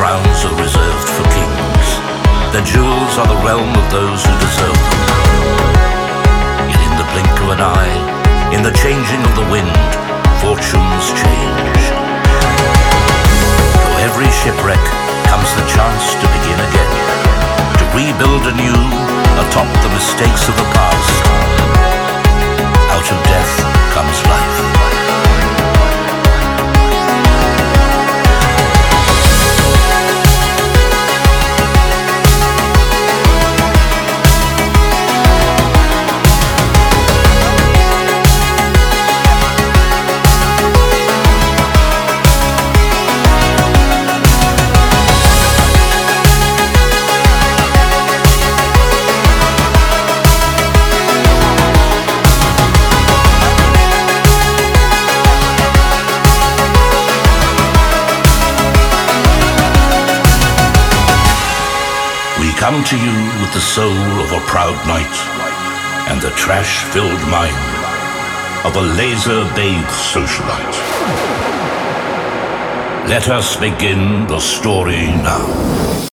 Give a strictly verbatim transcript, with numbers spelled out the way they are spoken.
crowns are reserved for kings. Their jewels are the realm of those who deserve them. Yet in the blink of an eye, in the changing of the wind, fortunes change. Through every shipwreck comes the chance to begin again, to rebuild anew atop the mistakes of the past. Out of death comes life. Come to you with the soul of a proud knight and the trash-filled mind of a laser-bathed socialite. Let us begin the story now.